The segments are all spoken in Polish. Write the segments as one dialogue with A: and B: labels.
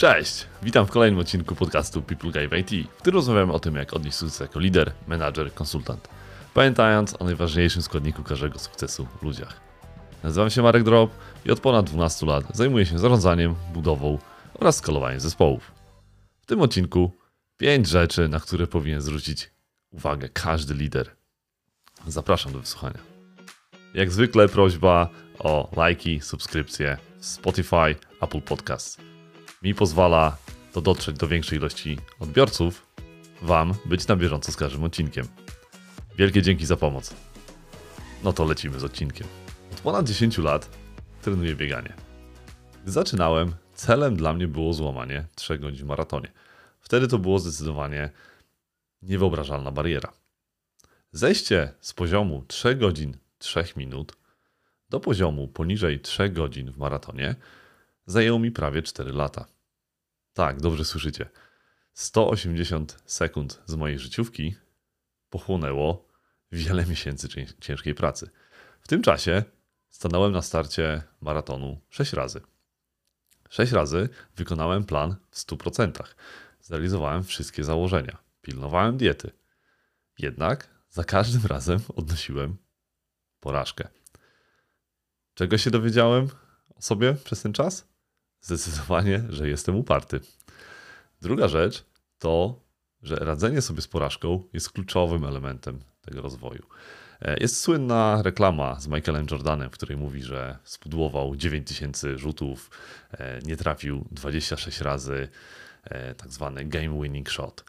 A: Cześć! Witam w kolejnym odcinku podcastu People Guide IT, w którym rozmawiamy o tym, jak odnieść sukces jako lider, menadżer, konsultant, pamiętając o najważniejszym składniku każdego sukcesu w ludziach. Nazywam się Marek Drop i od ponad 12 lat zajmuję się zarządzaniem, budową oraz skalowaniem zespołów. W tym odcinku 5 rzeczy, na które powinien zwrócić uwagę każdy lider. Zapraszam do wysłuchania. Jak zwykle prośba o lajki, subskrypcje w Spotify, Apple Podcasts. Mi pozwala to dotrzeć do większej ilości odbiorców, Wam być na bieżąco z każdym odcinkiem. Wielkie dzięki za pomoc. No to lecimy z odcinkiem. Od ponad 10 lat trenuję bieganie. Gdy zaczynałem, celem dla mnie było złamanie 3 godzin w maratonie. Wtedy to było zdecydowanie niewyobrażalna bariera. Zejście z poziomu 3 godzin 3 minut do poziomu poniżej 3 godzin w maratonie zajęło mi prawie 4 lata. Tak, dobrze słyszycie. 180 sekund z mojej życiówki pochłonęło wiele miesięcy ciężkiej pracy. W tym czasie stanąłem na starcie maratonu 6 razy. 6 razy wykonałem plan w 100%. Zrealizowałem wszystkie założenia. Pilnowałem diety. Jednak za każdym razem odnosiłem porażkę. Czego się dowiedziałem o sobie przez ten czas? Zdecydowanie, że jestem uparty. Druga rzecz to, że radzenie sobie z porażką jest kluczowym elementem tego rozwoju. Jest słynna reklama z Michaelem Jordanem, w której mówi, że spudłował 9000 rzutów, nie trafił 26 razy, tak zwany game winning shot.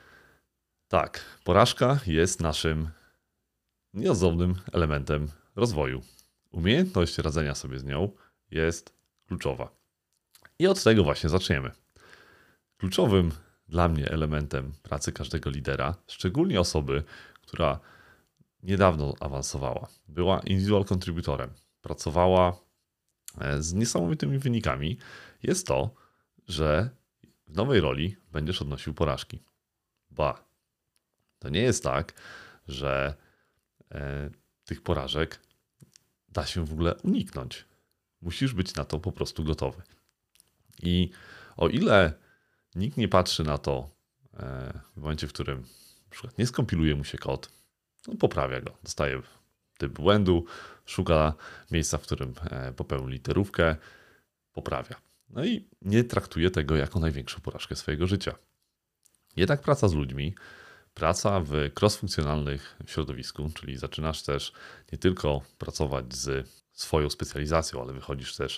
A: Tak, porażka jest naszym nieodzownym elementem rozwoju. Umiejętność radzenia sobie z nią jest kluczowa. I od tego właśnie zaczniemy. Kluczowym dla mnie elementem pracy każdego lidera, szczególnie osoby, która niedawno awansowała, była individual contributorem, pracowała z niesamowitymi wynikami, jest to, że w nowej roli będziesz odnosił porażki. Ba, to nie jest tak, że tych porażek da się w ogóle uniknąć. Musisz być na to po prostu gotowy. I o ile nikt nie patrzy na to w momencie, w którym na przykład nie skompiluje mu się kod, no poprawia go, dostaje typ błędu, szuka miejsca, w którym popełni literówkę, poprawia. No i nie traktuje tego jako największą porażkę swojego życia. Jednak praca z ludźmi, praca w cross-funkcjonalnych środowisku, czyli zaczynasz też nie tylko pracować z swoją specjalizacją, ale wychodzisz też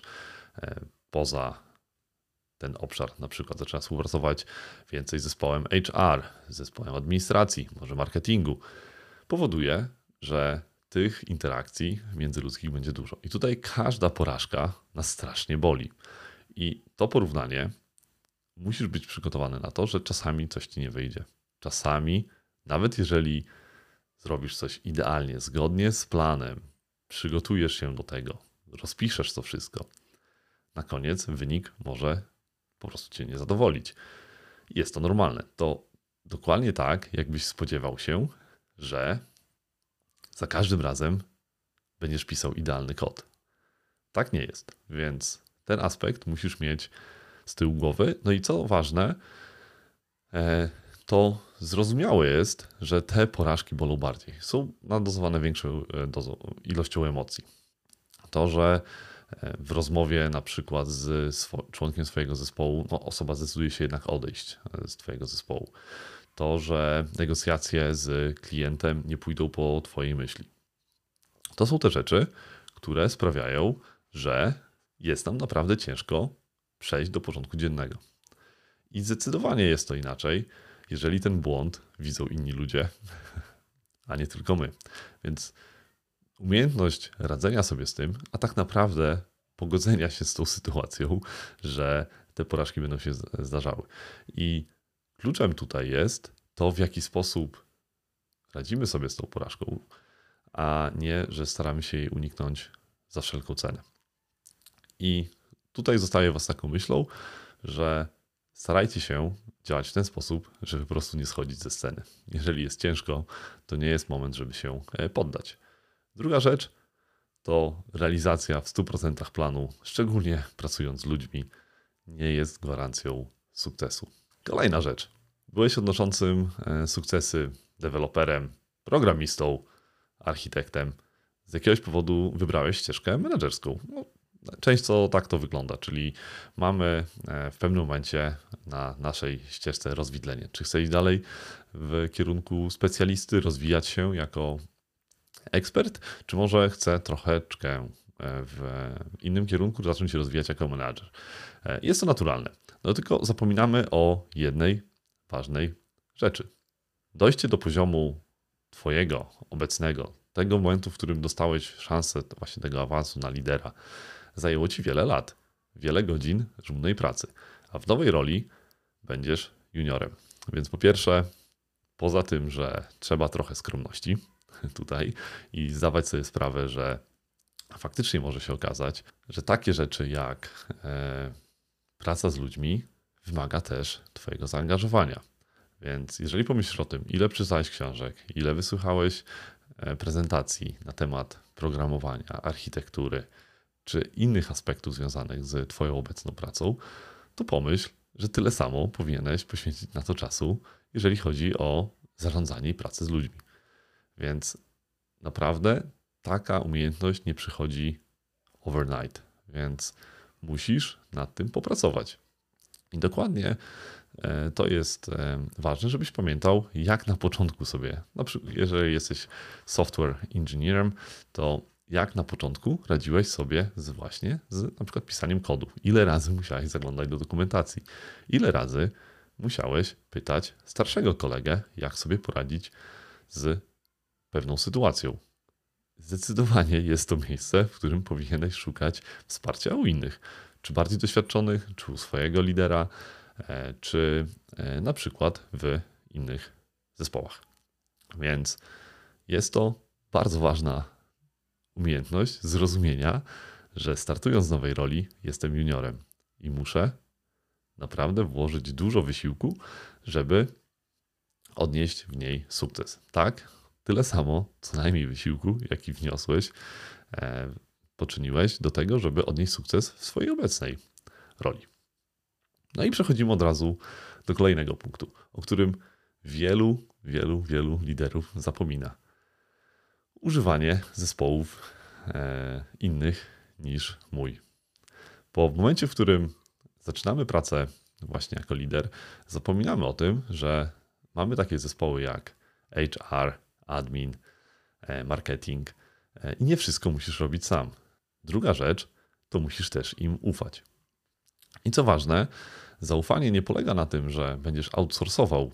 A: poza ten obszar, na przykład zaczyna współpracować więcej z zespołem HR, z zespołem administracji, może marketingu, powoduje, że tych interakcji międzyludzkich będzie dużo. I tutaj każda porażka nas strasznie boli. I to porównanie musisz być przygotowany na to, że czasami coś ci nie wyjdzie. Czasami, nawet jeżeli zrobisz coś idealnie, zgodnie z planem, przygotujesz się do tego, rozpiszesz to wszystko, na koniec wynik może po prostu cię nie zadowolić. Jest to normalne. To dokładnie tak, jakbyś spodziewał się, że za każdym razem będziesz pisał idealny kod. Tak nie jest, więc ten aspekt musisz mieć z tyłu głowy. No i co ważne, to zrozumiałe jest, że te porażki bolą bardziej. Są nadozowane większą ilością emocji. To, że w rozmowie na przykład z członkiem swojego zespołu, osoba zdecyduje się jednak odejść z twojego zespołu. To, że negocjacje z klientem nie pójdą po twojej myśli. To są te rzeczy, które sprawiają, że jest nam naprawdę ciężko przejść do porządku dziennego. I zdecydowanie jest to inaczej, jeżeli ten błąd widzą inni ludzie, a nie tylko my. Więc umiejętność radzenia sobie z tym, a tak naprawdę pogodzenia się z tą sytuacją, że te porażki będą się zdarzały. I kluczem tutaj jest to, w jaki sposób radzimy sobie z tą porażką, a nie, że staramy się jej uniknąć za wszelką cenę. I tutaj zostawię was taką myślą, że starajcie się działać w ten sposób, żeby po prostu nie schodzić ze sceny. Jeżeli jest ciężko, to nie jest moment, żeby się poddać. Druga rzecz to realizacja w 100% planu, szczególnie pracując z ludźmi. nie jest gwarancją sukcesu. Kolejna rzecz. Byłeś odnoszącym sukcesy deweloperem, programistą, architektem. Z jakiegoś powodu wybrałeś ścieżkę menedżerską. Często tak to wygląda, czyli mamy w pewnym momencie na naszej ścieżce rozwidlenie. Czy chcę iść dalej w kierunku specjalisty, rozwijać się jako ekspert, czy może chcę troszeczkę w innym kierunku zacząć się rozwijać jako menadżer. Jest to naturalne. No tylko zapominamy o jednej ważnej rzeczy. Dojście do poziomu twojego obecnego, tego momentu, w którym dostałeś szansę właśnie tego awansu na lidera, zajęło ci wiele lat, wiele godzin żmudnej pracy, a w nowej roli będziesz juniorem. Więc po pierwsze, poza tym, że trzeba trochę skromności tutaj i zdawać sobie sprawę, że faktycznie może się okazać, że takie rzeczy jak praca z ludźmi wymaga też twojego zaangażowania. Więc jeżeli pomyślisz o tym, ile przeczytałeś książek, ile wysłuchałeś prezentacji na temat programowania, architektury, czy innych aspektów związanych z twoją obecną pracą, to pomyśl, że tyle samo powinieneś poświęcić na to czasu, jeżeli chodzi o zarządzanie i pracę z ludźmi. Więc naprawdę taka umiejętność nie przychodzi overnight, więc musisz nad tym popracować. I dokładnie to jest ważne, żebyś pamiętał, jak na początku sobie, na przykład jeżeli jesteś software engineerem, to jak na początku radziłeś sobie właśnie z na przykład pisaniem kodu. Ile razy musiałeś zaglądać do dokumentacji? Ile razy musiałeś pytać starszego kolegę, jak sobie poradzić z pewną sytuacją? Zdecydowanie jest to miejsce, w którym powinieneś szukać wsparcia u innych. Czy bardziej doświadczonych, czy u swojego lidera, czy na przykład w innych zespołach. Więc jest to bardzo ważna umiejętność zrozumienia, że startując z nowej roli jestem juniorem i muszę naprawdę włożyć dużo wysiłku, żeby odnieść w niej sukces. Tak, tyle samo, co najmniej wysiłku, jaki wniosłeś, poczyniłeś do tego, żeby odnieść sukces w swojej obecnej roli. No i przechodzimy od razu do kolejnego punktu, o którym wielu liderów zapomina. Używanie zespołów innych niż mój. Bo w momencie, w którym zaczynamy pracę właśnie jako lider, zapominamy o tym, że mamy takie zespoły jak HR, admin, marketing i nie wszystko musisz robić sam. Druga rzecz, to musisz też im ufać. I co ważne, zaufanie nie polega na tym, że będziesz outsourcował,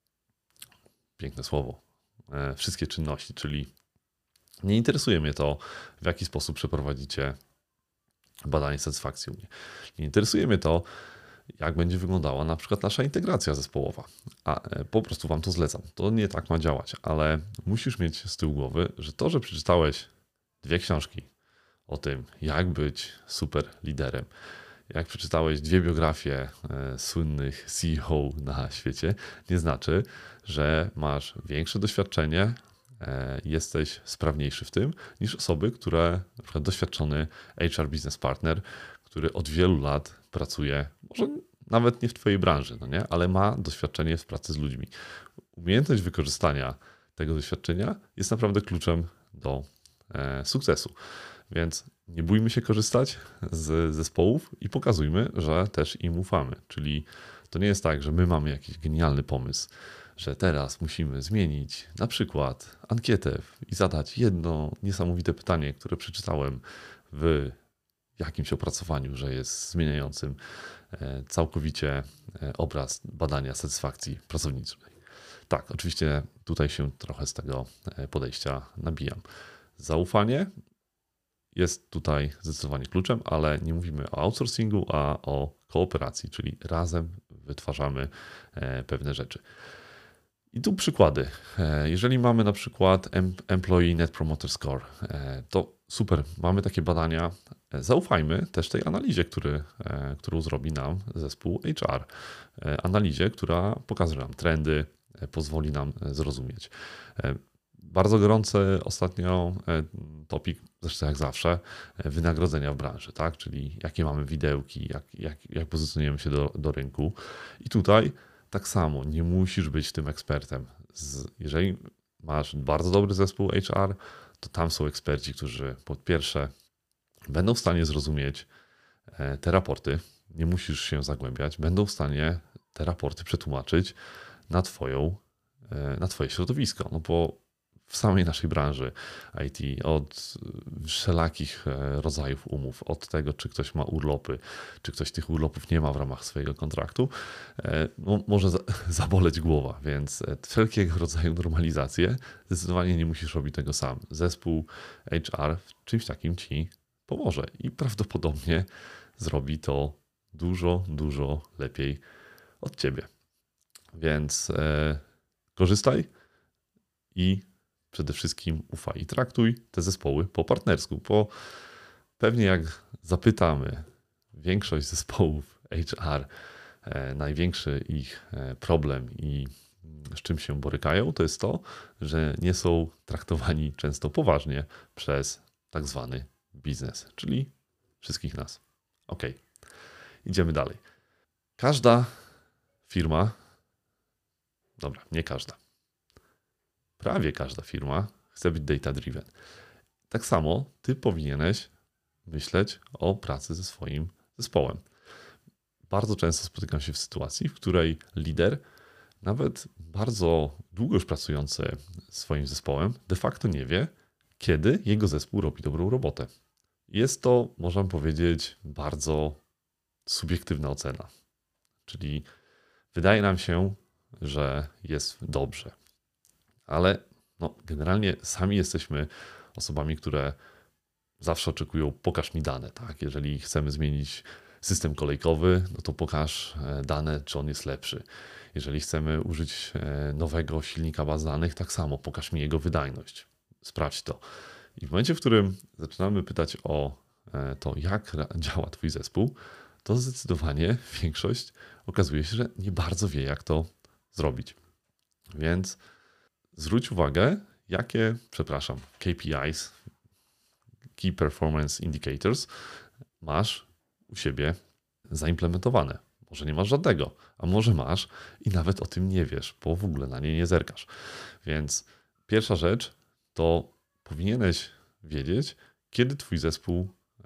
A: piękne słowo, wszystkie czynności, czyli nie interesuje mnie to, w jaki sposób przeprowadzicie badanie satysfakcji u mnie. Nie interesuje mnie to, jak będzie wyglądała na przykład nasza integracja zespołowa. A po prostu wam to zlecam. To nie tak ma działać, ale musisz mieć z tyłu głowy, że to, że przeczytałeś 2 książki o tym, jak być super liderem, jak przeczytałeś 2 biografie słynnych CEO na świecie, nie znaczy, że masz większe doświadczenie, jesteś sprawniejszy w tym niż osoby, które, na przykład doświadczony HR business partner, który od wielu lat pracuje, może nawet nie w twojej branży, no nie? Ale ma doświadczenie w pracy z ludźmi. Umiejętność wykorzystania tego doświadczenia jest naprawdę kluczem do sukcesu. Więc nie bójmy się korzystać z zespołów i pokazujmy, że też im ufamy. Czyli to nie jest tak, że my mamy jakiś genialny pomysł, że teraz musimy zmienić na przykład ankietę i zadać jedno niesamowite pytanie, które przeczytałem w jakimś opracowaniu, że jest zmieniającym całkowicie obraz badania satysfakcji pracowniczej. Tak, oczywiście tutaj się trochę z tego podejścia nabijam. Zaufanie jest tutaj zdecydowanie kluczem, ale nie mówimy o outsourcingu, a o kooperacji, czyli razem wytwarzamy pewne rzeczy. I tu przykłady. Jeżeli mamy na przykład Employee Net Promoter Score, to super, mamy takie badania. Zaufajmy też tej analizie, którą zrobi nam zespół HR. Analizie, która pokaże nam trendy, pozwoli nam zrozumieć. Bardzo gorący ostatnio topik, zresztą jak zawsze, wynagrodzenia w branży, tak? Czyli jakie mamy widełki, jak pozycjonujemy się do rynku. I tutaj tak samo, nie musisz być tym ekspertem. Jeżeli masz bardzo dobry zespół HR, to tam są eksperci, którzy po pierwsze będą w stanie zrozumieć te raporty, nie musisz się zagłębiać, będą w stanie te raporty przetłumaczyć na twoje środowisko. No bo w samej naszej branży IT, od wszelakich rodzajów umów, od tego, czy ktoś ma urlopy, czy ktoś tych urlopów nie ma w ramach swojego kontraktu, no, może zaboleć głowa, więc wszelkiego rodzaju normalizacje zdecydowanie nie musisz robić tego sam. Zespół HR w czymś takim ci pomoże i prawdopodobnie zrobi to dużo, dużo lepiej od ciebie. Więc korzystaj i przede wszystkim ufaj i traktuj te zespoły po partnersku, bo pewnie jak zapytamy większość zespołów HR, największy ich problem i z czym się borykają, to jest to, że nie są traktowani często poważnie przez tak zwany biznes, czyli wszystkich nas. Ok, idziemy dalej. Każda firma, dobra, nie każda, prawie każda firma chce być data-driven. Tak samo ty powinieneś myśleć o pracy ze swoim zespołem. Bardzo często spotykam się w sytuacji, w której lider, nawet bardzo długo już pracujący swoim zespołem, de facto nie wie, kiedy jego zespół robi dobrą robotę. Jest to, można powiedzieć, bardzo subiektywna ocena. Czyli wydaje nam się, że jest dobrze. Ale no, generalnie sami jesteśmy osobami, które zawsze oczekują, pokaż mi dane. Tak? Jeżeli chcemy zmienić system kolejkowy, no to pokaż dane, czy on jest lepszy. Jeżeli chcemy użyć nowego silnika baz danych, tak samo pokaż mi jego wydajność. Sprawdź to. I w momencie, w którym zaczynamy pytać o to, jak działa twój zespół, to zdecydowanie większość okazuje się, że nie bardzo wie, jak to zrobić. Więc zwróć uwagę, jakie, KPIs, Key Performance Indicators, masz u siebie zaimplementowane. Może nie masz żadnego, a może masz i nawet o tym nie wiesz, bo w ogóle na nie nie zerkasz. Więc pierwsza rzecz to powinieneś wiedzieć, kiedy twój zespół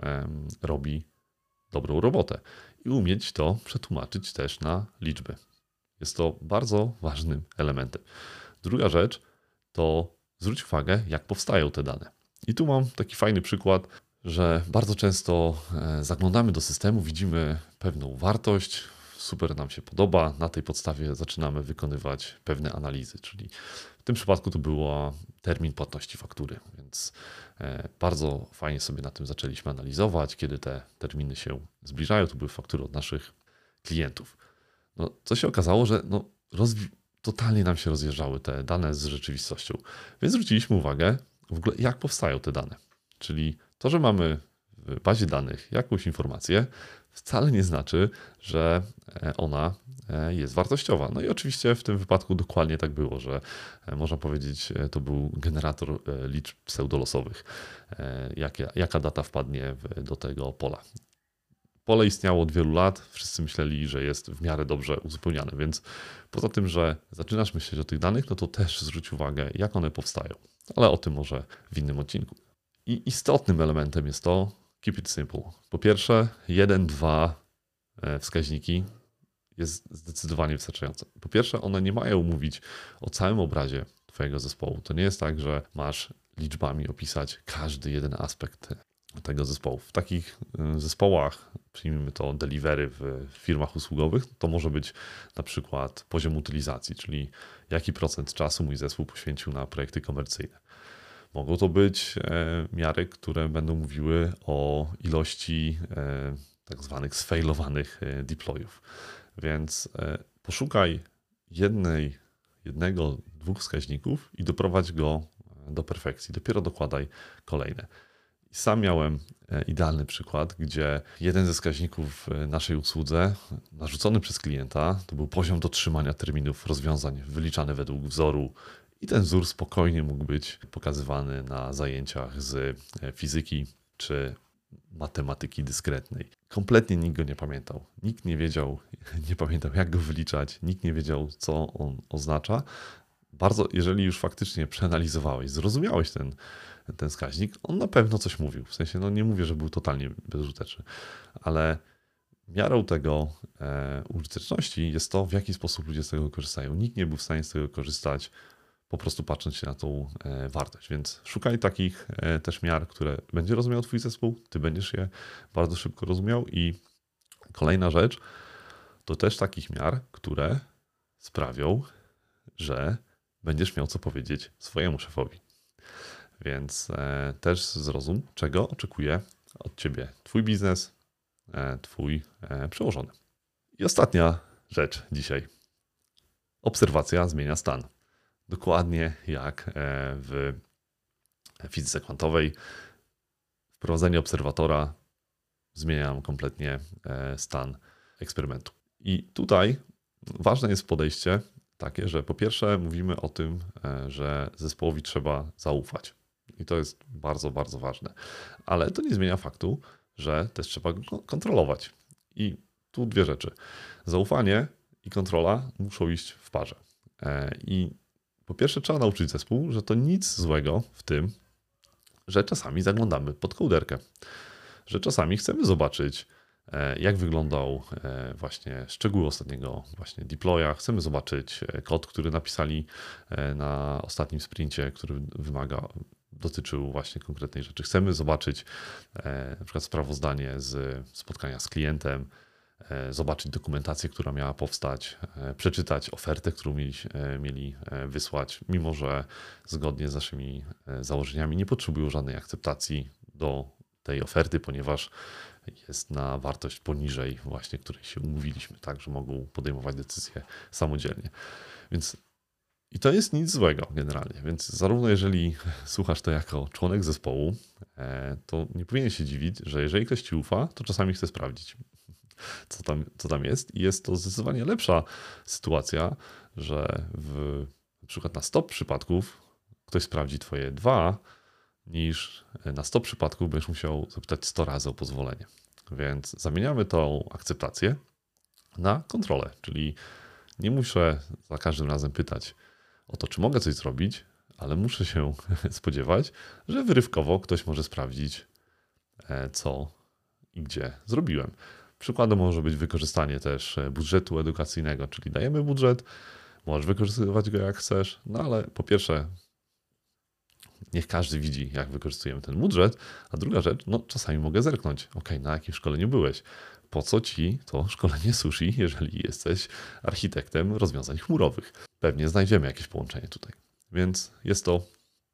A: robi dobrą robotę i umieć to przetłumaczyć też na liczby. Jest to bardzo ważnym elementem. Druga rzecz to zwróć uwagę, jak powstają te dane. I tu mam taki fajny przykład, że bardzo często zaglądamy do systemu, widzimy pewną wartość, super nam się podoba, na tej podstawie zaczynamy wykonywać pewne analizy, czyli w tym przypadku to był termin płatności faktury, więc bardzo fajnie sobie na tym zaczęliśmy analizować, kiedy te terminy się zbliżają, to były faktury od naszych klientów. No, co się okazało, że totalnie nam się rozjeżdżały te dane z rzeczywistością, więc zwróciliśmy uwagę w ogóle, jak powstają te dane, czyli to, że mamy w bazie danych jakąś informację, wcale nie znaczy, że ona jest wartościowa. No i oczywiście w tym wypadku dokładnie tak było, że można powiedzieć, to był generator liczb pseudolosowych, jaka data wpadnie do tego pola. Pole istniało od wielu lat, wszyscy myśleli, że jest w miarę dobrze uzupełniane, więc poza tym, że zaczynasz myśleć o tych danych, no to też zwróć uwagę, jak one powstają, ale o tym może w innym odcinku. I istotnym elementem jest to keep it simple. Po pierwsze, 1-2 wskaźniki jest zdecydowanie wystarczające. Po pierwsze, one nie mają mówić o całym obrazie twojego zespołu. To nie jest tak, że masz liczbami opisać każdy jeden aspekt tego zespołu. W takich zespołach, przyjmijmy to delivery w firmach usługowych, to może być na przykład poziom utylizacji, czyli jaki procent czasu mój zespół poświęcił na projekty komercyjne. Mogą to być miary, które będą mówiły o ilości tak zwanych sfailowanych deployów. Więc poszukaj jednego, dwóch wskaźników i doprowadź go do perfekcji. Dopiero dokładaj kolejne. I sam miałem idealny przykład, gdzie jeden ze wskaźników w naszej usłudze narzucony przez klienta to był poziom dotrzymania terminów rozwiązań wyliczany według wzoru i ten wzór spokojnie mógł być pokazywany na zajęciach z fizyki czy matematyki dyskretnej. Kompletnie nikt go nie pamiętał. Nikt nie pamiętał jak go wyliczać, nikt nie wiedział co on oznacza. Jeżeli już faktycznie przeanalizowałeś, zrozumiałeś ten wskaźnik, on na pewno coś mówił. W sensie, no nie mówię, że był totalnie bezużyteczny, ale miarą tego użyteczności jest to, w jaki sposób ludzie z tego korzystają. Nikt nie był w stanie z tego korzystać, po prostu patrząc się na tą wartość. Więc szukaj takich też miar, które będzie rozumiał twój zespół, ty będziesz je bardzo szybko rozumiał. I kolejna rzecz to też takich miar, które sprawią, że będziesz miał co powiedzieć swojemu szefowi. Więc też zrozum, czego oczekuje od ciebie twój biznes, twój przełożony. I ostatnia rzecz dzisiaj. Obserwacja zmienia stan. Dokładnie jak w fizyce kwantowej. Wprowadzenie obserwatora zmienia nam kompletnie stan eksperymentu. I tutaj ważne jest podejście takie, że po pierwsze mówimy o tym, że zespołowi trzeba zaufać. I to jest bardzo, bardzo ważne. Ale to nie zmienia faktu, że też trzeba go kontrolować. I tu dwie rzeczy. Zaufanie i kontrola muszą iść w parze. I po pierwsze trzeba nauczyć zespół, że to nic złego w tym, że czasami zaglądamy pod kołderkę. Że czasami chcemy zobaczyć, jak wyglądał właśnie szczegóły ostatniego właśnie deploya. Chcemy zobaczyć kod, który napisali na ostatnim sprincie, który dotyczył właśnie konkretnej rzeczy. Chcemy zobaczyć na przykład sprawozdanie z spotkania z klientem, zobaczyć dokumentację, która miała powstać, przeczytać ofertę, którą mieli wysłać, mimo że zgodnie z naszymi założeniami nie potrzebują żadnej akceptacji do tej oferty, ponieważ jest na wartość poniżej właśnie, której się umówiliśmy, tak, że mogą podejmować decyzje samodzielnie. I to jest nic złego generalnie, więc zarówno jeżeli słuchasz to jako członek zespołu, to nie powinien się dziwić, że jeżeli ktoś ci ufa, to czasami chce sprawdzić, co tam jest. I jest to zdecydowanie lepsza sytuacja, że na przykład na 100 przypadków ktoś sprawdzi twoje 2, niż na 100 przypadków będziesz musiał zapytać 100 razy o pozwolenie. Więc zamieniamy tą akceptację na kontrolę, czyli nie muszę za każdym razem pytać o to, czy mogę coś zrobić, ale muszę się spodziewać, że wyrywkowo ktoś może sprawdzić, co i gdzie zrobiłem. Przykładem może być wykorzystanie też budżetu edukacyjnego, czyli dajemy budżet, możesz wykorzystywać go jak chcesz, no ale po pierwsze niech każdy widzi, jak wykorzystujemy ten budżet, a druga rzecz, no czasami mogę zerknąć, na jakim szkoleniu byłeś, po co ci to szkolenie sushi, jeżeli jesteś architektem rozwiązań chmurowych. Pewnie znajdziemy jakieś połączenie tutaj, więc jest to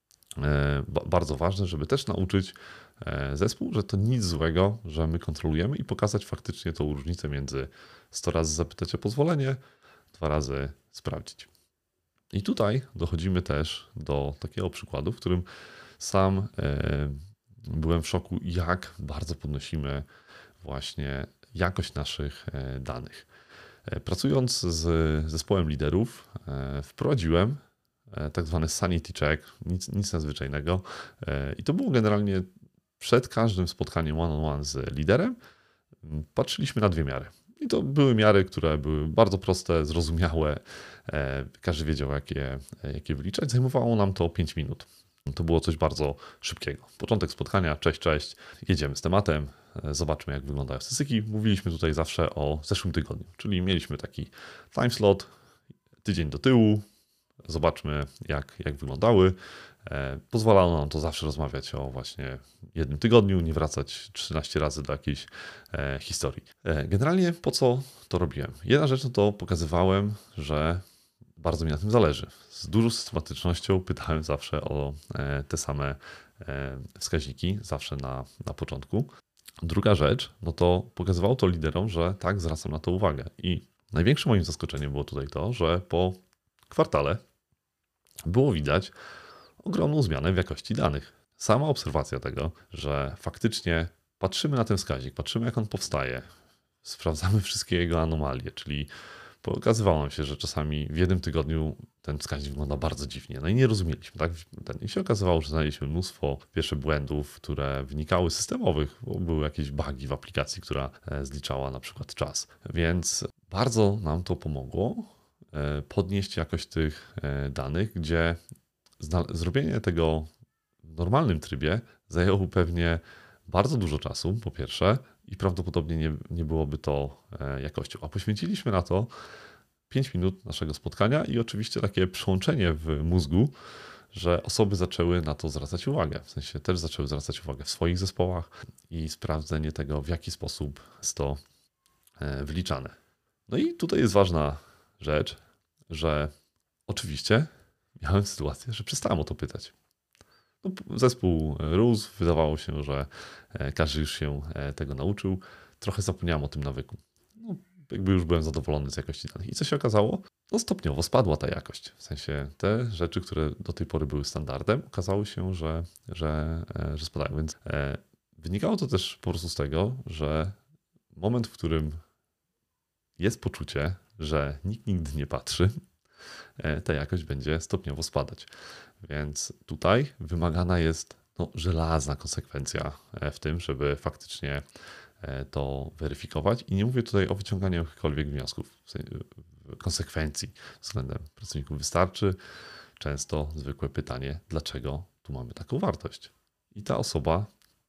A: bardzo ważne, żeby też nauczyć zespół, że to nic złego, że my kontrolujemy i pokazać faktycznie tą różnicę między 100 razy zapytać o pozwolenie, 2 razy sprawdzić. I tutaj dochodzimy też do takiego przykładu, w którym sam byłem w szoku, jak bardzo podnosimy właśnie jakość naszych danych. Pracując z zespołem liderów, wprowadziłem tak zwany sanity check, nic nadzwyczajnego. I to było generalnie przed każdym spotkaniem one-on-one z liderem. Patrzyliśmy na 2 miary. I to były miary, które były bardzo proste, zrozumiałe. Każdy wiedział, jakie wyliczać. Zajmowało nam to 5 minut. To było coś bardzo szybkiego. Początek spotkania, cześć, jedziemy z tematem, zobaczmy jak wyglądają statystyki. Mówiliśmy tutaj zawsze o zeszłym tygodniu, czyli mieliśmy taki time slot, tydzień do tyłu, zobaczmy jak wyglądały. Pozwalało nam to zawsze rozmawiać o właśnie jednym tygodniu, nie wracać 13 razy do jakiejś historii. Generalnie po co to robiłem? Jedna rzecz to pokazywałem, że bardzo mi na tym zależy. Z dużą systematycznością pytałem zawsze o te same wskaźniki, zawsze na początku. Druga rzecz, no to pokazywało to liderom, że tak, zwracam na to uwagę. I największym moim zaskoczeniem było tutaj to, że po kwartale było widać ogromną zmianę w jakości danych. sama obserwacja tego, że faktycznie patrzymy na ten wskaźnik, patrzymy jak on powstaje, sprawdzamy wszystkie jego anomalie, czyli pokazywało nam się, że czasami w jednym tygodniu ten wskaźnik wygląda bardzo dziwnie. No i nie rozumieliśmy, tak? I się okazywało, że znaleźliśmy mnóstwo pierwsze błędów, które wynikały systemowych, bo były jakieś bugi w aplikacji, która zliczała na przykład czas. Więc bardzo nam to pomogło podnieść jakość tych danych, gdzie zrobienie tego w normalnym trybie zajęło pewnie bardzo dużo czasu, po pierwsze, i prawdopodobnie nie byłoby to jakością. A poświęciliśmy na to 5 minut naszego spotkania i oczywiście takie przełączenie w mózgu, że osoby zaczęły na to zwracać uwagę. W sensie też zaczęły zwracać uwagę w swoich zespołach i sprawdzenie tego, w jaki sposób jest to wyliczane. No i tutaj jest ważna rzecz, że oczywiście miałem sytuację, że przestałem o to pytać. No, zespół rósł, wydawało się, że każdy już się tego nauczył. Trochę zapomniałem o tym nawyku. No, jakby już byłem zadowolony z jakości danych. I co się okazało? No stopniowo spadła ta jakość. W sensie te rzeczy, które do tej pory były standardem, okazało się, że spadają. Więc wynikało to też po prostu z tego, że moment, w którym jest poczucie, że nikt nigdy nie patrzy, ta jakość będzie stopniowo spadać. Więc tutaj wymagana jest żelazna konsekwencja w tym, żeby faktycznie to weryfikować. I nie mówię tutaj o wyciąganiu jakichkolwiek wniosków, konsekwencji względem pracowników. Wystarczy często zwykłe pytanie, dlaczego tu mamy taką wartość. I ta osoba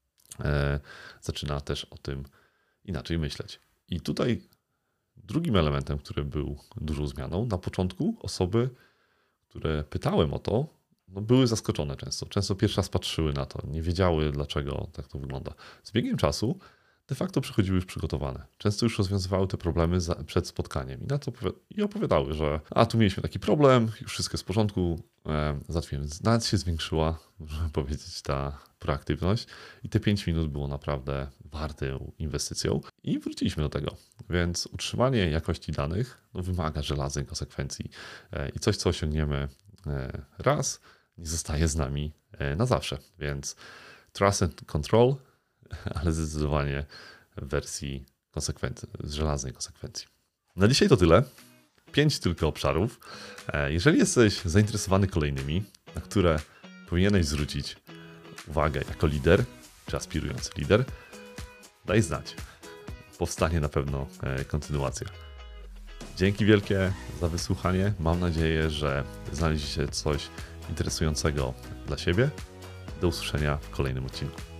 A: zaczyna też o tym inaczej myśleć. I tutaj drugim elementem, który był dużą zmianą, na początku osoby, które pytałem o to, były zaskoczone często. Często pierwszy raz patrzyły na to, nie wiedziały, dlaczego tak to wygląda. Z biegiem czasu de facto przychodziły już przygotowane. Często już rozwiązywały te problemy przed spotkaniem i opowiadały, że tu mieliśmy taki problem, już wszystko jest w porządku, załatwiłem. Więc nawet się zwiększyła, można powiedzieć, ta proaktywność i te 5 minut było naprawdę wartą inwestycją i wróciliśmy do tego. Więc utrzymanie jakości danych wymaga żelaznej konsekwencji i coś, co osiągniemy raz, nie zostaje z nami na zawsze. Więc trust and control, ale zdecydowanie w wersji z żelaznej konsekwencji. Na dzisiaj to tyle. 5 tylko obszarów. Jeżeli jesteś zainteresowany kolejnymi, na które powinieneś zwrócić uwagę jako lider, czy aspirujący lider, daj znać. Powstanie na pewno kontynuacja. Dzięki wielkie za wysłuchanie. Mam nadzieję, że znaleźliście coś interesującego dla siebie. Do usłyszenia w kolejnym odcinku.